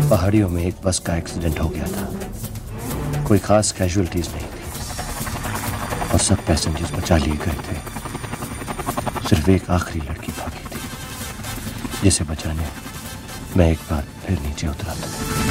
पहाड़ियों में एक बस का एक्सीडेंट हो गया था। कोई खास कैजुअलिटीज नहीं थी और सब पैसेंजर्स बचा लिए गए थे। सिर्फ एक आखिरी लड़की भागी थी, जिसे बचाने मैं एक बार फिर नीचे उतरा था।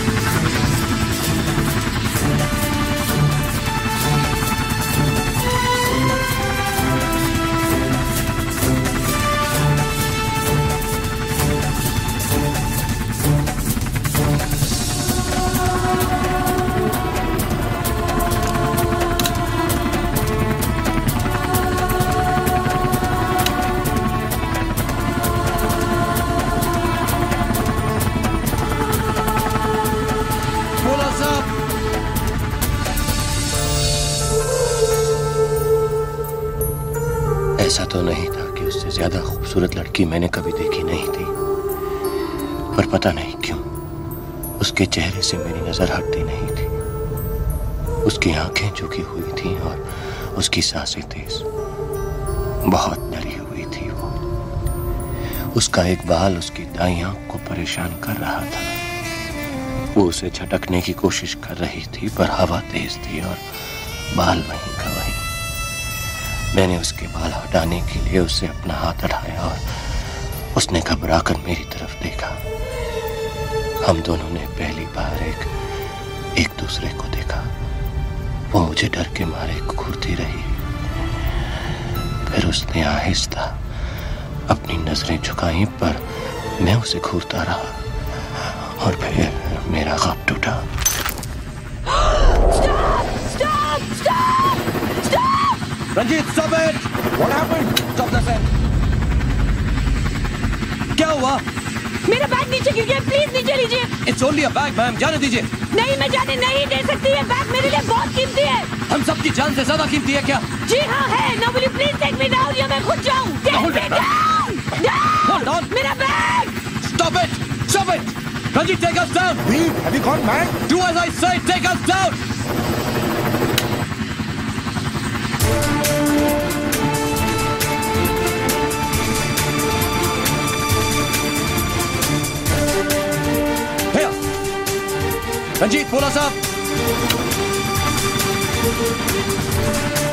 ऐसा तो नहीं था कि उससे ज्यादा खूबसूरत लड़की मैंने कभी देखी नहीं थी, पर पता नहीं क्यों उसके चेहरे से मेरी नजर हटती नहीं थी। उसकी आंखें झुकी हुई थीं और उसकी सांसें तेज, बहुत डरी हुई थी वो। उसका एक बाल उसकी दाईं आंख को परेशान कर रहा था। वो उसे झटकने की कोशिश कर रही थी, पर हवा तेज थी और बाल वहीं का वहीं। मैंने उसके बाल हटाने के लिए उससे अपना हाथ उठाया और उसने घबराकर मेरी तरफ देखा। हम दोनों ने पहली बार एक दूसरे को देखा। वो मुझे डर के मारे घूरती रही, फिर उसने आहिस्ता अपनी नजरें झुकाई, पर मैं उसे घूरता रहा और फिर मेरा ख्वाब टूटा। Ranjit, stop it! What happened? Stop the set. क्या हुआ? मेरा बैग नीचे गिर गया, प्लीज नीचे लीजिए। It's only a bag, ma'am, जाने दीजिए। नहीं, मैं जाने नहीं दे सकती। ये बैग मेरे लिए बहुत कीमती है। हम सबकी जान से ज्यादा कीमती है क्या? जी हाँ है। Now will you please take me down या मैं खुद जाऊँ? Take me down! Hold on! मेरा bag! Stop it! Stop it! Ranjit, take us down! Have you gone mad? Do as I say, take us down! Ranjit, बोला साहब।